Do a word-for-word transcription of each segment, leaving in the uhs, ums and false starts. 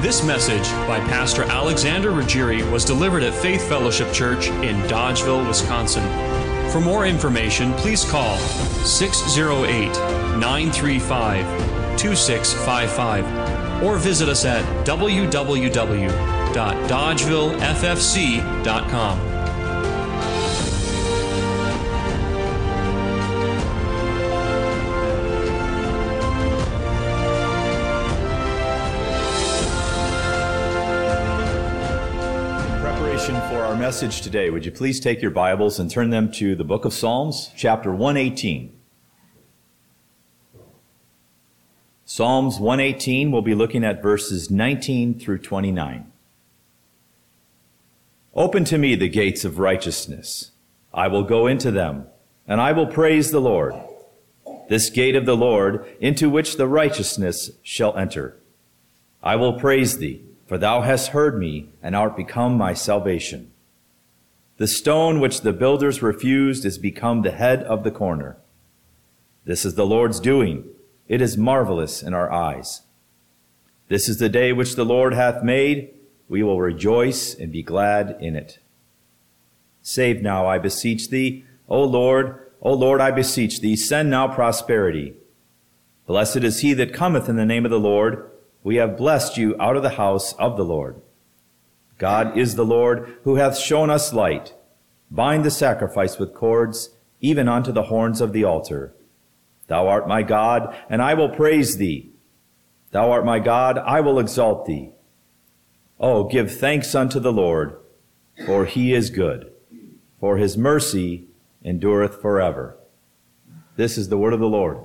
This message by Pastor Alexander Ruggieri was delivered at Faith Fellowship Church in Dodgeville, Wisconsin. For more information, please call six oh eight, nine three five, two six five five or visit us at w w w dot dodgeville f f c dot com. For our message today, would you please take your Bibles and turn them to the book of Psalms, chapter one eighteen. Psalms one eighteen, we'll be looking at verses nineteen through twenty-nine. Open to me the gates of righteousness. I will go into them, and I will praise the Lord. This gate of the Lord, into which the righteousness shall enter. I will praise thee, for thou hast heard me, and art become my salvation. The stone which the builders refused is become the head of the corner. This is the Lord's doing. It is marvelous in our eyes. This is the day which the Lord hath made. We will rejoice and be glad in it. Save now, I beseech thee, O Lord, O Lord, I beseech thee, send now prosperity. Blessed is he that cometh in the name of the Lord. We have blessed you out of the house of the Lord. God is the Lord, who hath shown us light. Bind the sacrifice with cords, even unto the horns of the altar. Thou art my God, and I will praise thee. Thou art my God, I will exalt thee. Oh, give thanks unto the Lord, for he is good, for his mercy endureth forever. This is the word of the Lord.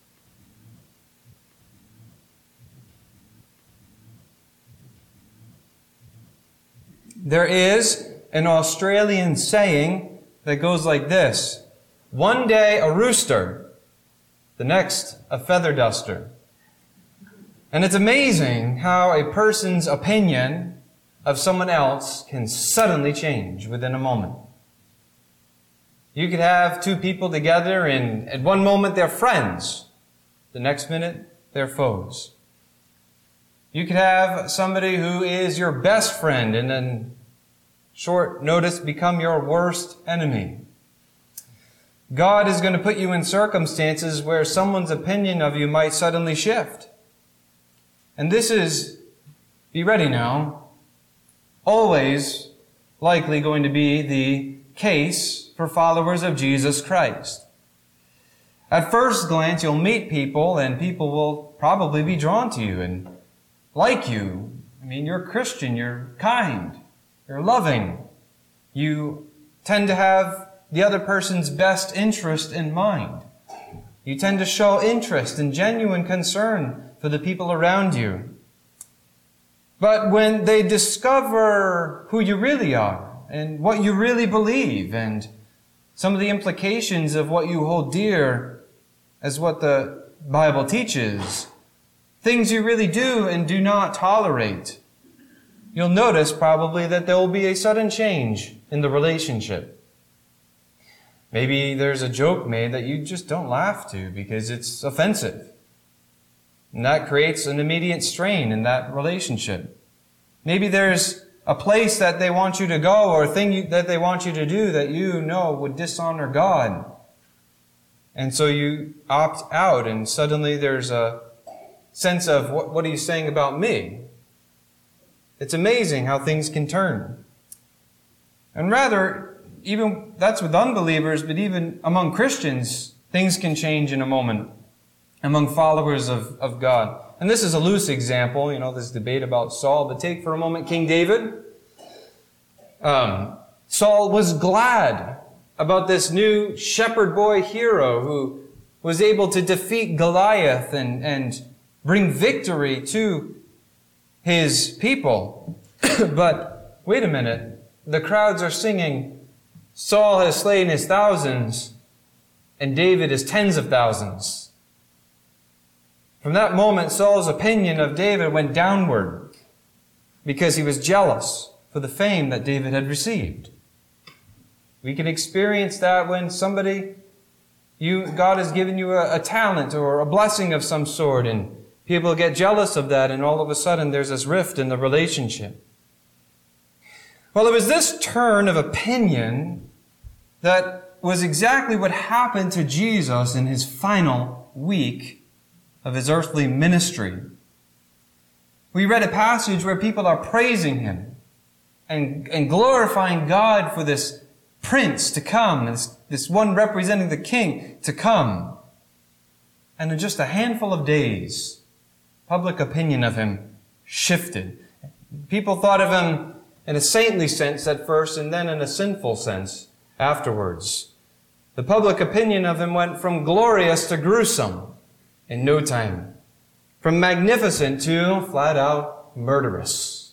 There is an Australian saying that goes like this: one day a rooster, the next a feather duster. And it's amazing how a person's opinion of someone else can suddenly change within a moment. You could have two people together and at one moment they're friends, the next minute they're foes. You could have somebody who is your best friend and then short notice become your worst enemy. God is going to put you in circumstances where someone's opinion of you might suddenly shift. And this is, be ready now, always likely going to be the case for followers of Jesus Christ. At first glance, you'll meet people and people will probably be drawn to you and like you. I mean, you're a Christian, you're kind, you're loving. You tend to have the other person's best interest in mind. You tend to show interest and genuine concern for the people around you. But when they discover who you really are and what you really believe and some of the implications of what you hold dear as what the Bible teaches, things you really do and do not tolerate, you'll notice probably that there will be a sudden change in the relationship. Maybe there's a joke made that you just don't laugh to because it's offensive. And that creates an immediate strain in that relationship. Maybe there's a place that they want you to go or a thing you, that they want you to do that you know would dishonor God. And so you opt out and suddenly there's a sense of, what, what are you saying about me? It's amazing how things can turn. And rather, even that's with unbelievers, but even among Christians, things can change in a moment among followers of, of God. And this is a loose example, you know, this debate about Saul, but take for a moment King David. Um, Saul was glad about this new shepherd boy hero who was able to defeat Goliath and, and bring victory to his people. But wait a minute, the crowds are singing, Saul has slain his thousands and David his tens of thousands. From that moment, Saul's opinion of David went downward because he was jealous for the fame that David had received. We can experience that when somebody, you, God has given you a, a talent or a blessing of some sort, and People get jealous of that, and all of a sudden there's this rift in the relationship. Well, it was this turn of opinion that was exactly what happened to Jesus in his final week of his earthly ministry. We read a passage where people are praising him and, and glorifying God for this prince to come, this, this one representing the king to come. And in just a handful of days, public opinion of him shifted. People thought of him in a saintly sense at first, and then in a sinful sense afterwards. The public opinion of him went from glorious to gruesome in no time. From magnificent to flat out murderous.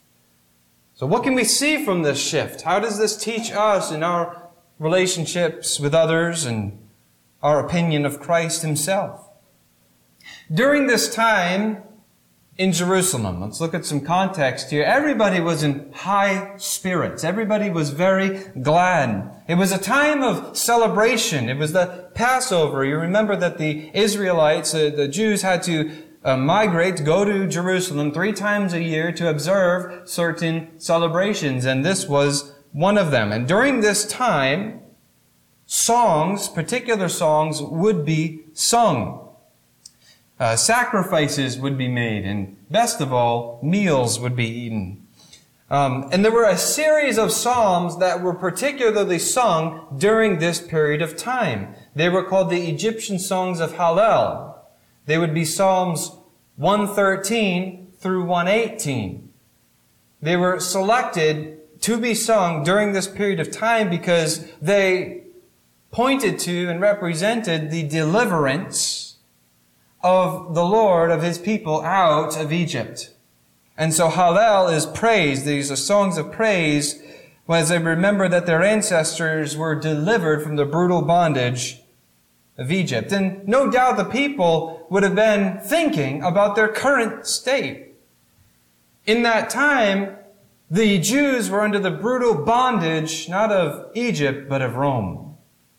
So what can we see from this shift? How does this teach us in our relationships with others and our opinion of Christ himself? During this time in Jerusalem, let's look at some context here. Everybody was in high spirits. Everybody was very glad. It was a time of celebration. It was the Passover. You remember that the Israelites, uh, the Jews had to Uh, migrate, go to Jerusalem three times a year to observe certain celebrations, and this was one of them. And during this time, songs, particular songs, would be sung. Uh, sacrifices would be made, and best of all, meals would be eaten. Um, and there were a series of psalms that were particularly sung during this period of time. They were called the Egyptian songs of Hallel. They would be Psalms one thirteen through one eighteen. They were selected to be sung during this period of time because they pointed to and represented the deliverance of the Lord of his people out of Egypt. And so Hallel is praise. These are songs of praise as they remember that their ancestors were delivered from the brutal bondage of Egypt. And no doubt the people would have been thinking about their current state. In that time, the Jews were under the brutal bondage, not of Egypt, but of Rome.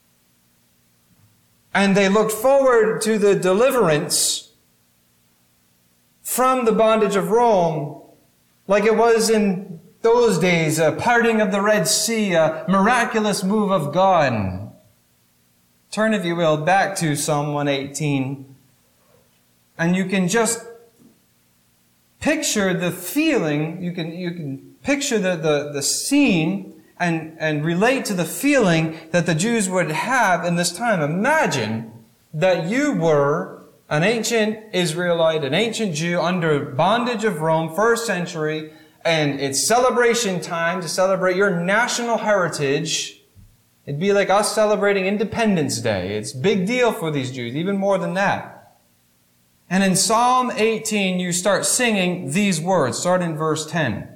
And they looked forward to the deliverance from the bondage of Rome, like it was in those days, a parting of the Red Sea, a miraculous move of God. Turn, if you will, back to Psalm one eighteen, and you can just picture the feeling, you can, you can picture the, the, the scene and, and relate to the feeling that the Jews would have in this time. Imagine that you were an ancient Israelite, an ancient Jew under bondage of Rome, first century, and it's celebration time to celebrate your national heritage. It'd be like us celebrating Independence Day. It's a big deal for these Jews, even more than that. And in Psalm eighteen, you start singing these words. Start in verse ten.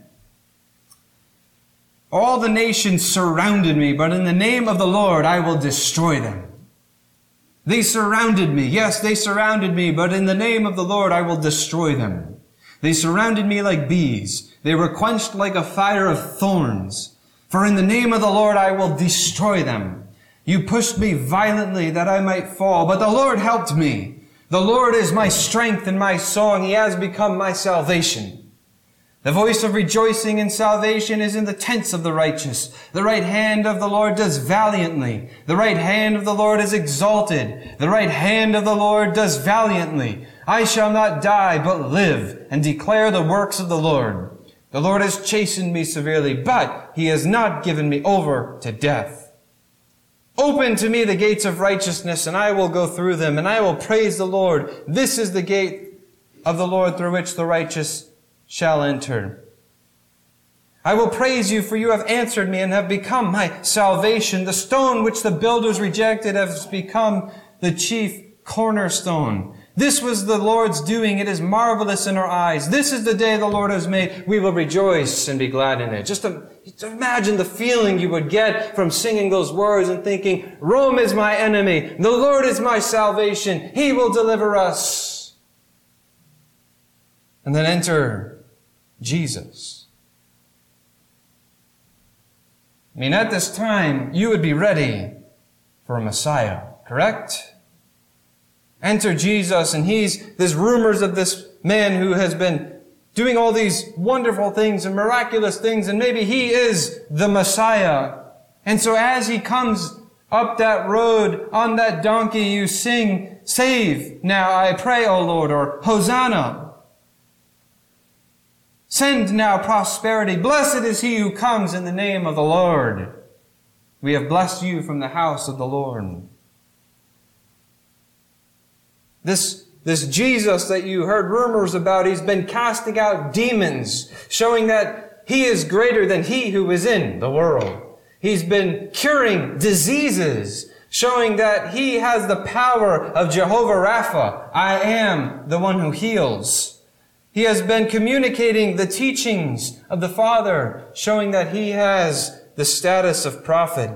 All the nations surrounded me, but in the name of the Lord I will destroy them. They surrounded me. Yes, they surrounded me, but in the name of the Lord I will destroy them. They surrounded me like bees. They were quenched like a fire of thorns. For in the name of the Lord I will destroy them. You pushed me violently that I might fall, but the Lord helped me. The Lord is my strength and my song. He has become my salvation. The voice of rejoicing and salvation is in the tents of the righteous. The right hand of the Lord does valiantly. The right hand of the Lord is exalted. The right hand of the Lord does valiantly. I shall not die, but live and declare the works of the Lord. The Lord has chastened me severely, but he has not given me over to death. Open to me the gates of righteousness, and I will go through them, and I will praise the Lord. This is the gate of the Lord through which the righteous shall enter. I will praise you, for you have answered me and have become my salvation. The stone which the builders rejected has become the chief cornerstone. This was the Lord's doing. It is marvelous in our eyes. This is the day the Lord has made. We will rejoice and be glad in it. Just imagine the feeling you would get from singing those words and thinking, Rome is my enemy. The Lord is my salvation. He will deliver us. And then enter Jesus. I mean, at this time, you would be ready for a Messiah, correct? Enter Jesus, and he's, there's rumors of this man who has been doing all these wonderful things and miraculous things, and maybe he is the Messiah. And so as he comes up that road on that donkey, you sing, "Save now, I pray, O Lord," or "Hosanna." "Send now prosperity. Blessed is he who comes in the name of the Lord. We have blessed you from the house of the Lord." This, this Jesus that you heard rumors about, he's been casting out demons, showing that he is greater than he who is in the world. He's been curing diseases, showing that he has the power of Jehovah Rapha. I am the one who heals. He has been communicating the teachings of the Father, showing that he has the status of prophet.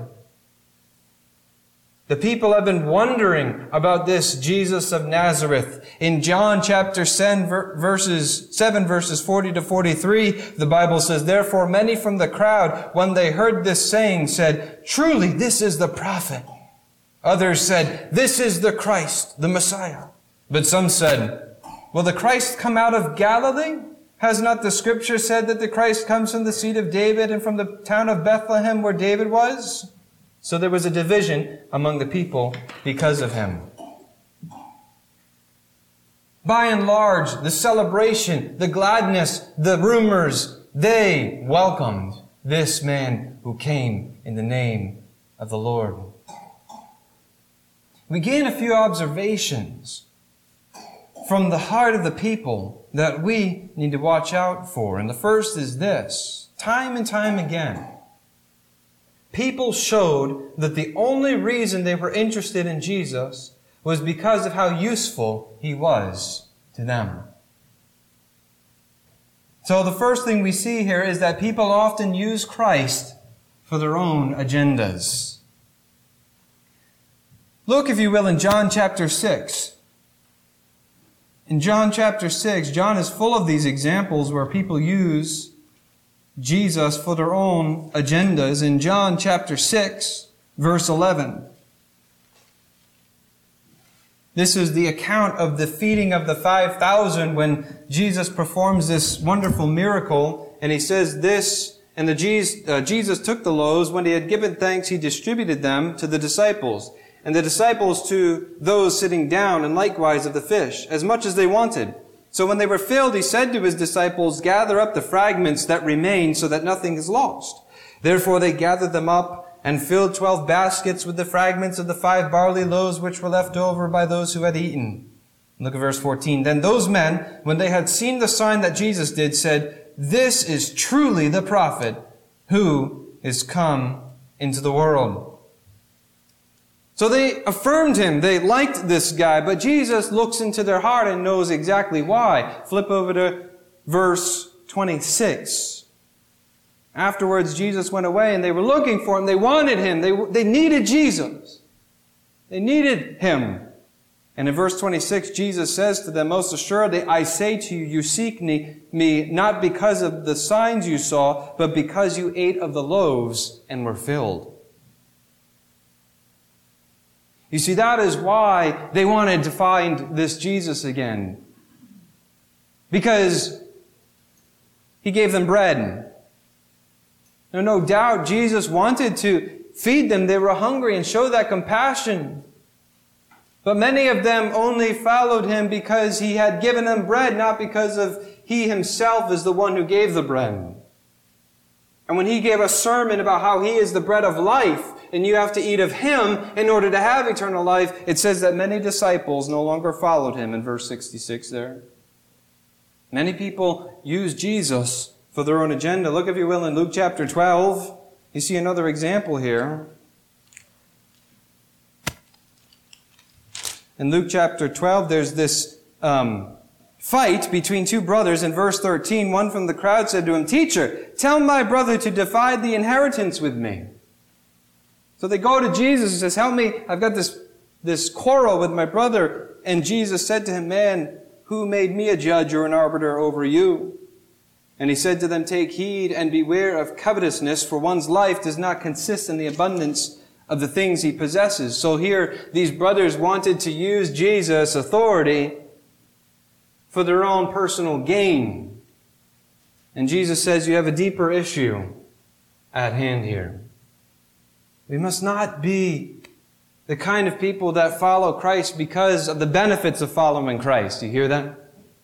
The people have been wondering about this Jesus of Nazareth. In John chapter seven, verses seven, verses forty to forty-three, the Bible says, "Therefore many from the crowd, when they heard this saying, said, 'Truly this is the prophet.' Others said, 'This is the Christ, the Messiah.' But some said, 'Will the Christ come out of Galilee? Has not the Scripture said that the Christ comes from the seed of David and from the town of Bethlehem where David was?' So there was a division among the people because of him." By and large, the celebration, the gladness, the rumors, they welcomed this man who came in the name of the Lord. We gain a few observations from the heart of the people that we need to watch out for. And the first is this: time and time again, people showed that the only reason they were interested in Jesus was because of how useful he was to them. So the first thing we see here is that people often use Christ for their own agendas. Look, if you will, in John chapter six. In John chapter six, John is full of these examples where people use Jesus for their own agendas. In John chapter six, verse eleven. This is the account of the feeding of the five thousand when Jesus performs this wonderful miracle. And he says this, and the Jesus, uh, Jesus took the loaves. When he had given thanks, he distributed them to the disciples, and the disciples to those sitting down, and likewise of the fish, as much as they wanted. So when they were filled, he said to his disciples, "Gather up the fragments that remain so that nothing is lost." Therefore they gathered them up and filled twelve baskets with the fragments of the five barley loaves which were left over by those who had eaten. Look at verse fourteen. Then those men, when they had seen the sign that Jesus did, said, "This is truly the prophet who is come into the world." So they affirmed him. They liked this guy, but Jesus looks into their heart and knows exactly why. Flip over to verse twenty-six. Afterwards, Jesus went away and they were looking for him. They wanted him. They, they needed Jesus. They needed him. And in verse twenty-six, Jesus says to them, "Most assuredly, I say to you, you seek me, me not because of the signs you saw, but because you ate of the loaves and were filled." You see, that is why they wanted to find this Jesus again. Because he gave them bread. Now, no doubt Jesus wanted to feed them. They were hungry and show that compassion. But many of them only followed him because he had given them bread, not because of he himself is the one who gave the bread. And when he gave a sermon about how he is the bread of life, and you have to eat of him in order to have eternal life, it says that many disciples no longer followed him in verse sixty-six there. Many people use Jesus for their own agenda. Look, if you will, in Luke chapter twelve. You see another example here. In Luke chapter twelve, there's this um, fight between two brothers. In verse thirteen, one from the crowd said to him, "Teacher, tell my brother to divide the inheritance with me." So they go to Jesus and says, "Help me, I've got this, this quarrel with my brother." And Jesus said to him, "Man, who made me a judge or an arbiter over you?" And he said to them, "Take heed and beware of covetousness, for one's life does not consist in the abundance of the things he possesses. So here, these brothers wanted to use Jesus' authority for their own personal gain. And Jesus says, you have a deeper issue at hand here. We must not be the kind of people that follow Christ because of the benefits of following Christ. You hear that?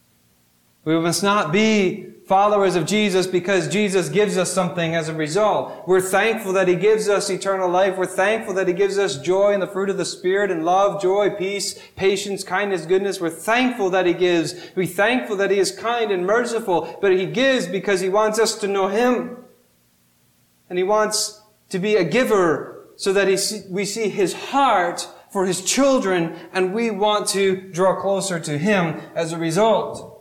We must not be followers of Jesus because Jesus gives us something as a result. We're thankful that He gives us eternal life. We're thankful that He gives us joy and the fruit of the Spirit and love, joy, peace, patience, kindness, goodness. We're thankful that He gives. We're thankful that He is kind and merciful. But He gives because He wants us to know Him. And He wants to be a giver so that he see, we see His heart for His children, and we want to draw closer to Him as a result.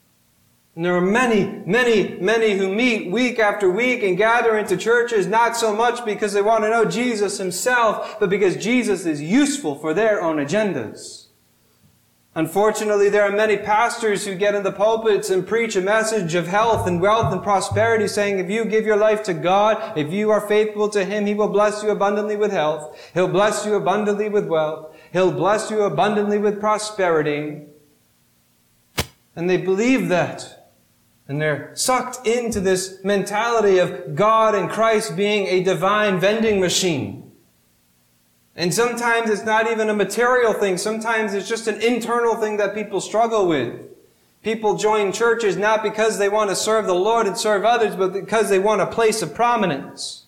And there are many, many, many who meet week after week and gather into churches not so much because they want to know Jesus Himself, but because Jesus is useful for their own agendas. Unfortunately, there are many pastors who get in the pulpits and preach a message of health and wealth and prosperity, saying if you give your life to God, if you are faithful to Him, He will bless you abundantly with health. He'll bless you abundantly with wealth. He'll bless you abundantly with prosperity. And they believe that. And they're sucked into this mentality of God and Christ being a divine vending machine. And sometimes it's not even a material thing. Sometimes it's just an internal thing that people struggle with. People join churches not because they want to serve the Lord and serve others, but because they want a place of prominence.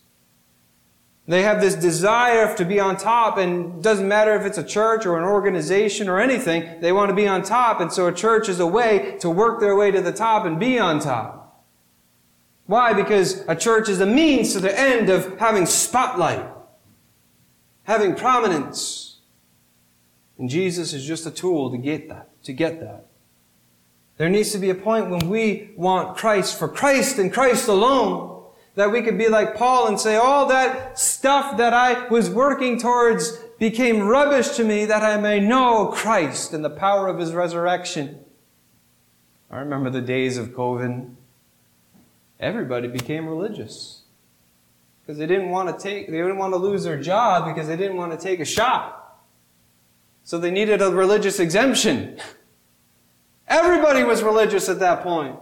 They have this desire to be on top, and it doesn't matter if it's a church or an organization or anything, they want to be on top, and so a church is a way to work their way to the top and be on top. Why? Because a church is a means to the end of having spotlight, having prominence. And Jesus is just a tool to get that, to get that. There needs to be a point when we want Christ for Christ and Christ alone, that we could be like Paul and say, all that stuff that I was working towards became rubbish to me, that I may know Christ and the power of His resurrection. I remember the days of COVID. Everybody became religious. Because they didn't want to take, they didn't want to lose their job because they didn't want to take a shot. So they needed a religious exemption. Everybody was religious at that point.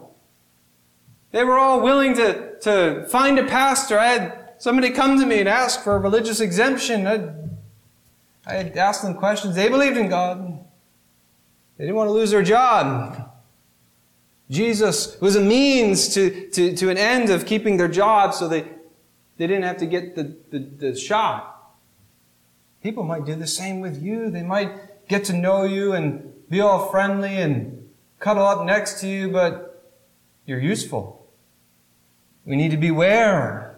They were all willing to, to find a pastor. I had somebody come to me and ask for a religious exemption. I'd, I had asked them questions. They believed in God. They didn't want to lose their job. Jesus was a means to, to, to an end of keeping their job, so they They didn't have to get the, the, the shot. People might do the same with you. They might get to know you and be all friendly and cuddle up next to you, but you're useful. We need to beware,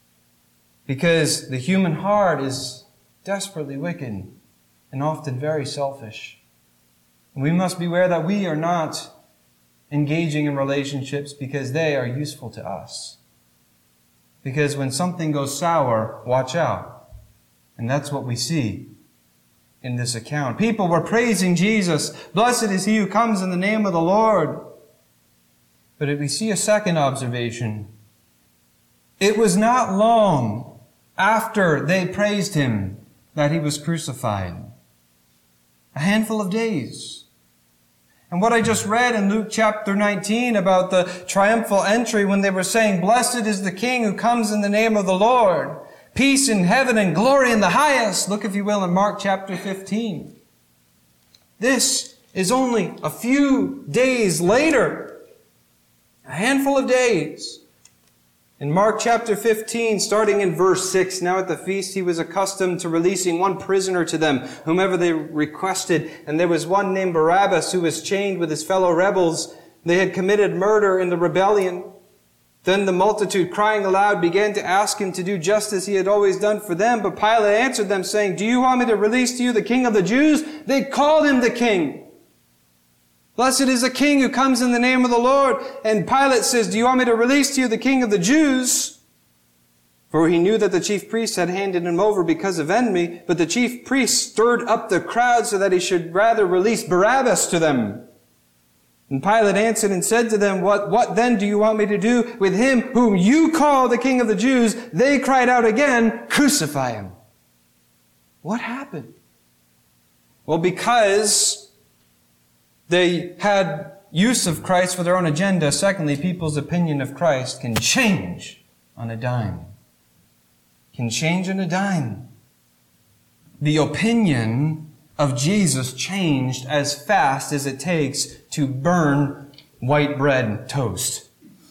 because the human heart is desperately wicked and often very selfish. And we must beware that we are not engaging in relationships because they are useful to us. Because when something goes sour, watch out. And that's what we see in this account. People were praising Jesus. Blessed is he who comes in the name of the Lord. But we see a second observation. It was not long after they praised Him that He was crucified. A handful of days. And what I just read in Luke chapter nineteen about the triumphal entry, when they were saying, blessed is the King who comes in the name of the Lord, peace in heaven and glory in the highest. Look, if you will, in Mark chapter fifteen. This is only a few days later. A handful of days. In Mark chapter fifteen, starting in verse six, now at the feast he was accustomed to releasing one prisoner to them, whomever they requested. And there was one named Barabbas who was chained with his fellow rebels. They had committed murder in the rebellion. Then the multitude, crying aloud, began to ask him to do just as he had always done for them. But Pilate answered them, saying, do you want me to release to you the King of the Jews? They called him the King. Blessed is the King who comes in the name of the Lord. And Pilate says, do you want me to release to you the King of the Jews? For he knew that the chief priests had handed him over because of envy. But the chief priests stirred up the crowd so that he should rather release Barabbas to them. And Pilate answered and said to them, What, what then do you want me to do with him whom you call the King of the Jews? They cried out again, crucify him. What happened? Well, because they had use of Christ for their own agenda. Secondly, people's opinion of Christ can change on a dime. Can change on a dime. The opinion of Jesus changed as fast as it takes to burn white bread toast.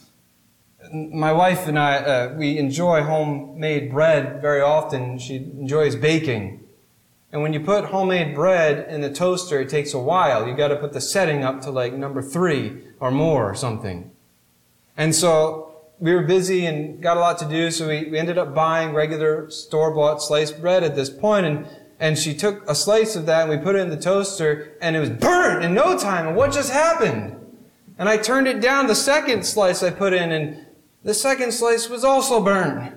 My wife and I, uh, we enjoy homemade bread very often. She enjoys baking. And when you put homemade bread in the toaster, it takes a while. You got to put the setting up to like number three or more or something. And so we were busy and got a lot to do, so we, we ended up buying regular store-bought sliced bread at this point. And, and she took a slice of that and we put it in the toaster and it was burnt in no time. And what just happened? And I turned it down, the second slice I put in, and the second slice was also burned.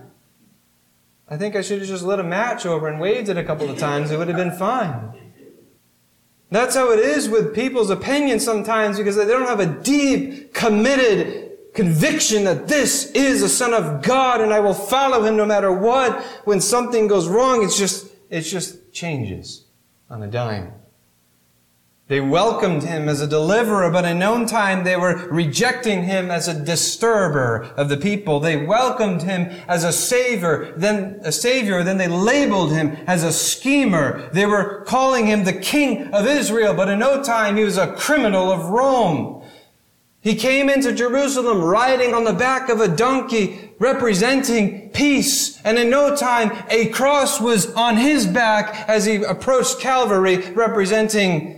I think I should have just lit a match over and waved it a couple of times. It would have been fine. That's how it is with people's opinions sometimes, because they don't have a deep, committed conviction that this is the Son of God and I will follow Him no matter what. When something goes wrong, it's just, it just changes on a dime. They welcomed Him as a deliverer, but in no time they were rejecting Him as a disturber of the people. They welcomed Him as a savior, then a savior, then they labeled Him as a schemer. They were calling Him the King of Israel, but in no time He was a criminal of Rome. He came into Jerusalem riding on the back of a donkey, representing peace. And in no time, a cross was on His back as He approached Calvary, representing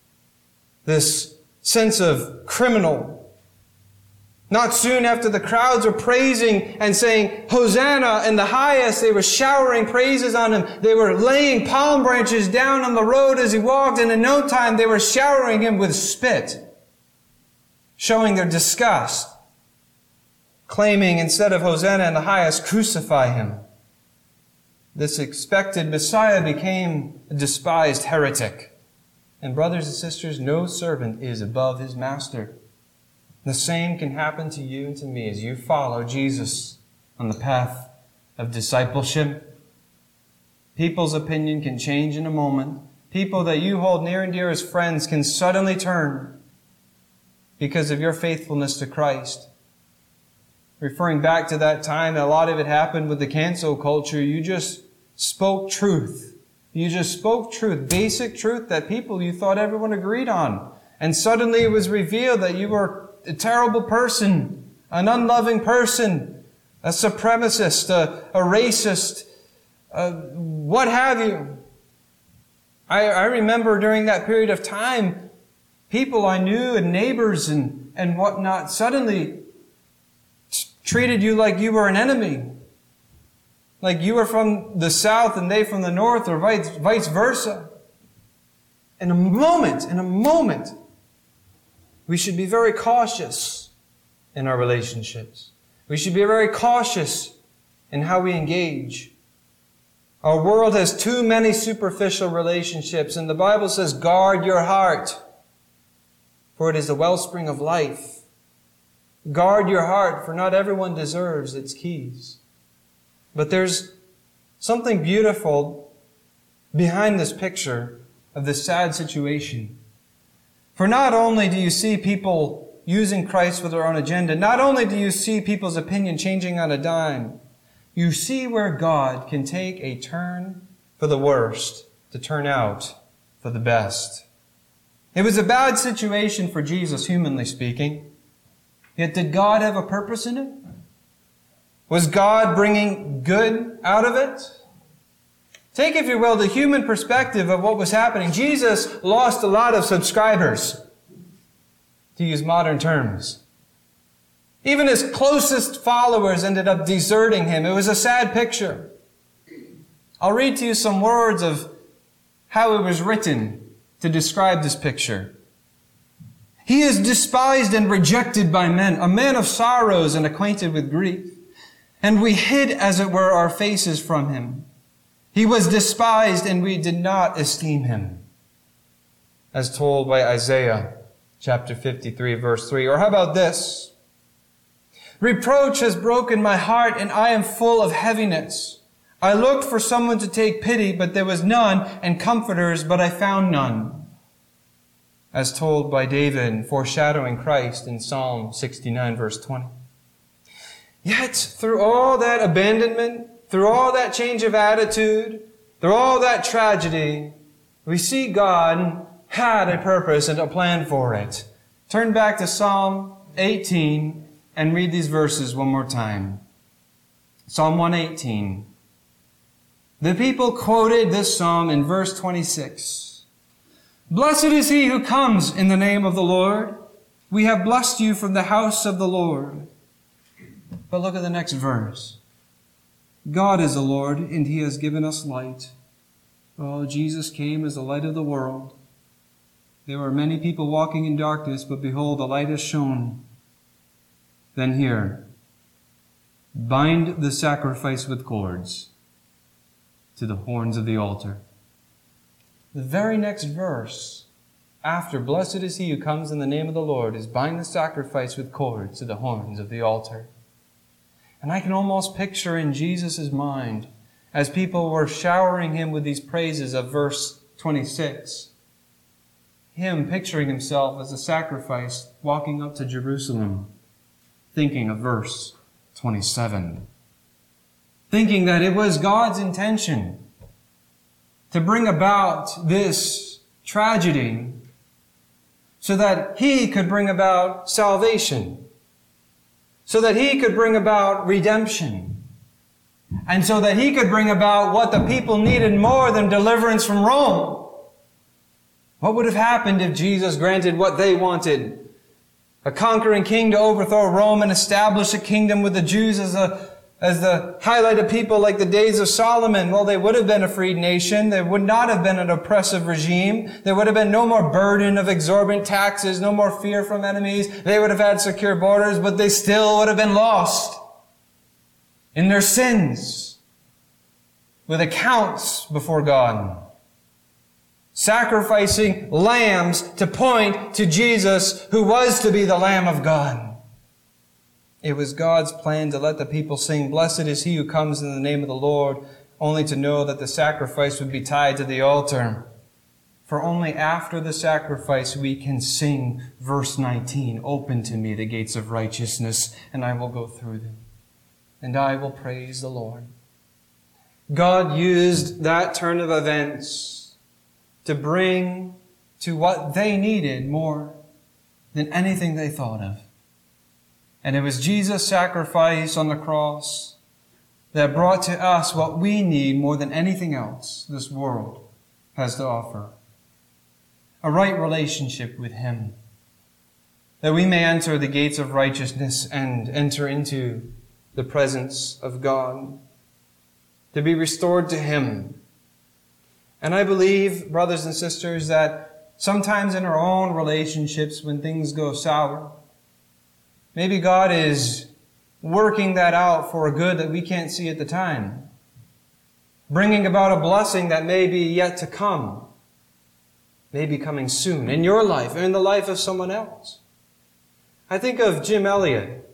this sense of criminal. Not soon after the crowds were praising and saying, Hosanna in the highest, they were showering praises on Him. They were laying palm branches down on the road as He walked, and in no time they were showering Him with spit, showing their disgust, claiming instead of Hosanna in the highest, crucify Him. This expected Messiah became a despised heretic. And brothers and sisters, no servant is above his master. The same can happen to you and to me as you follow Jesus on the path of discipleship. People's opinion can change in a moment. People that you hold near and dear as friends can suddenly turn because of your faithfulness to Christ. Referring back to that time, a lot of it happened with the cancel culture. You just spoke truth. You just spoke truth, basic truth that people you thought everyone agreed on. And suddenly it was revealed that you were a terrible person, an unloving person, a supremacist, a, a racist, uh, what have you. I, I remember during that period of time, people I knew and neighbors and, and whatnot suddenly treated you like you were an enemy. Like you were from the south and they from the north, or vice, vice versa. In a moment, in a moment, we should be very cautious in our relationships. We should be very cautious in how we engage. Our world has too many superficial relationships, and the Bible says, guard your heart, for it is the wellspring of life. Guard your heart, for not everyone deserves its keys. But there's something beautiful behind this picture of this sad situation. For not only do you see people using Christ for their own agenda, not only do you see people's opinion changing on a dime, you see where God can take a turn for the worst to turn out for the best. It was a bad situation for Jesus, humanly speaking. Yet did God have a purpose in it? Was God bringing good out of it? Take, if you will, the human perspective of what was happening. Jesus lost a lot of subscribers, to use modern terms. Even his closest followers ended up deserting him. It was a sad picture. I'll read to you some words of how it was written to describe this picture. He is despised and rejected by men, a man of sorrows and acquainted with grief. And we hid, as it were, our faces from him. He was despised, and we did not esteem him. As told by Isaiah chapter fifty-three, verse three. Or how about this? Reproach has broken my heart, and I am full of heaviness. I looked for someone to take pity, but there was none, and comforters, but I found none. As told by David, foreshadowing Christ in Psalm sixty-nine, verse twenty. Yet, through all that abandonment, through all that change of attitude, through all that tragedy, we see God had a purpose and a plan for it. Turn back to Psalm eighteen and read these verses one more time. Psalm one eighteen. The people quoted this psalm in verse twenty-six. Blessed is he who comes in the name of the Lord. We have blessed you from the house of the Lord. But look at the next verse. God is the Lord, and he has given us light. Oh, Jesus came as the light of the world. There were many people walking in darkness, but behold, the light has shone. Then here, bind the sacrifice with cords to the horns of the altar. The very next verse, after blessed is he who comes in the name of the Lord, is bind the sacrifice with cords to the horns of the altar. And I can almost picture in Jesus' mind, as people were showering him with these praises of verse twenty-six, him picturing himself as a sacrifice walking up to Jerusalem, thinking of verse twenty-seven, thinking that it was God's intention to bring about this tragedy so that he could bring about salvation, so that he could bring about redemption, and so that he could bring about what the people needed more than deliverance from Rome. What would have happened if Jesus granted what they wanted? A conquering king to overthrow Rome and establish a kingdom with the Jews as a as the highlighted people like the days of Solomon. Well, they would have been a freed nation. There would not have been an oppressive regime. There would have been no more burden of exorbitant taxes, no more fear from enemies. They would have had secure borders, but they still would have been lost in their sins with accounts before God, sacrificing lambs to point to Jesus, who was to be the Lamb of God. It was God's plan to let the people sing, blessed is he who comes in the name of the Lord, only to know that the sacrifice would be tied to the altar. For only after the sacrifice we can sing verse nineteen, open to me the gates of righteousness, and I will go through them, and I will praise the Lord. God used that turn of events to bring to what they needed more than anything they thought of. And it was Jesus' sacrifice on the cross that brought to us what we need more than anything else this world has to offer. A right relationship with him, that we may enter the gates of righteousness and enter into the presence of God, to be restored to him. And I believe, brothers and sisters, that sometimes in our own relationships, when things go sour, maybe God is working that out for a good that we can't see at the time, bringing about a blessing that may be yet to come, may be coming soon in your life or in the life of someone else. I think of Jim Elliot,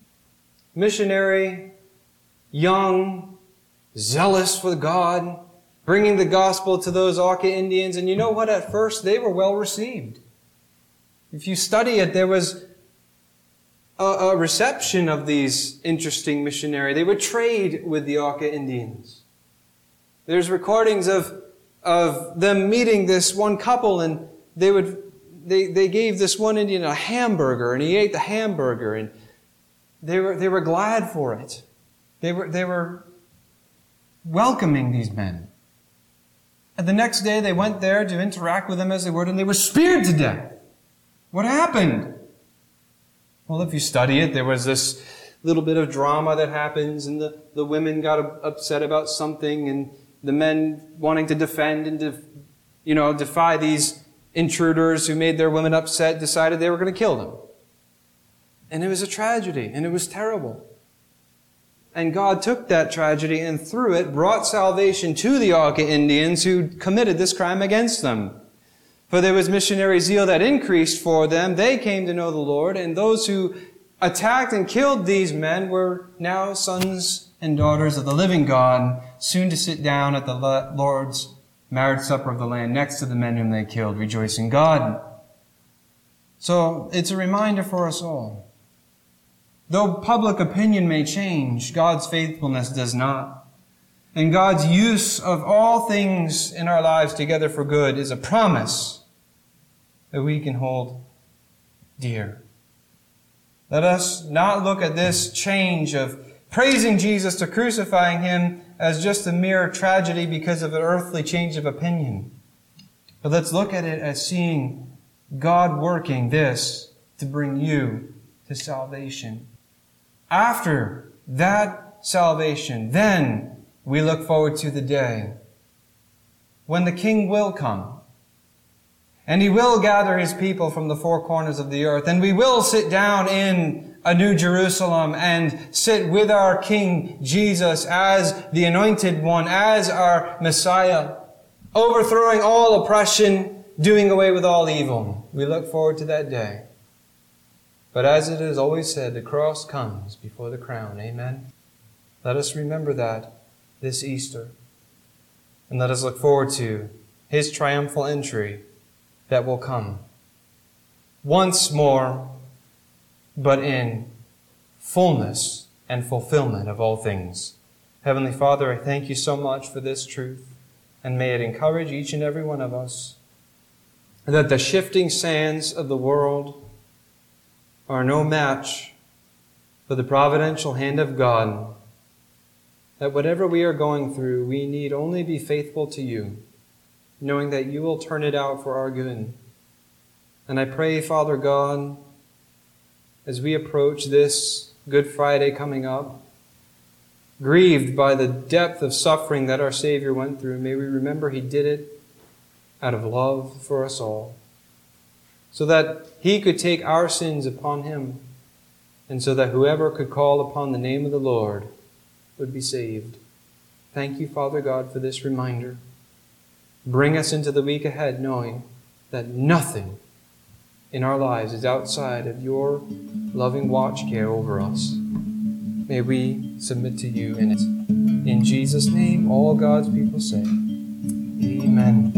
missionary, young, zealous for God, bringing the gospel to those Auca Indians. And you know what? At first, they were well received. If you study it, there was a, a reception of these interesting missionaries. They would trade with the Auca Indians. There's recordings of, of them meeting this one couple, and they would they, they gave this one Indian a hamburger, and he ate the hamburger, and they were they were glad for it. They were they were welcoming these men. And the next day they went there to interact with them as they would, and they were speared to death. What happened? Well, if you study it, there was this little bit of drama that happens, and the, the women got upset about something, and the men wanting to defend and, def, you know, defy these intruders who made their women upset, decided they were going to kill them. And it was a tragedy, and it was terrible. And God took that tragedy and through it brought salvation to the Auca Indians who committed this crime against them. For there was missionary zeal that increased for them. They came to know the Lord, and those who attacked and killed these men were now sons and daughters of the living God, soon to sit down at the Lord's marriage supper of the Lamb next to the men whom they killed, rejoice in God. So it's a reminder for us all. Though public opinion may change, God's faithfulness does not. And God's use of all things in our lives together for good is a promise that we can hold dear. Let us not look at this change of praising Jesus to crucifying Him as just a mere tragedy because of an earthly change of opinion. But let's look at it as seeing God working this to bring you to salvation. After that salvation, then we look forward to the day when the King will come. And He will gather His people from the four corners of the earth. And we will sit down in a new Jerusalem and sit with our King Jesus as the Anointed One, as our Messiah, overthrowing all oppression, doing away with all evil. We look forward to that day. But as it is always said, the cross comes before the crown. Amen. Let us remember that this Easter. And let us look forward to His triumphal entry that will come once more, but in fullness and fulfillment of all things. Heavenly Father, I thank You so much for this truth, and may it encourage each and every one of us that the shifting sands of the world are no match for the providential hand of God, that whatever we are going through, we need only be faithful to You, knowing that You will turn it out for our good. And I pray, Father God, as we approach this Good Friday coming up, grieved by the depth of suffering that our Savior went through, may we remember He did it out of love for us all, so that He could take our sins upon Him, and so that whoever could call upon the name of the Lord would be saved. Thank You, Father God, for this reminder. Bring us into the week ahead knowing that nothing in our lives is outside of Your loving watch care over us. May we submit to You in it. In Jesus' name, all God's people say, Amen.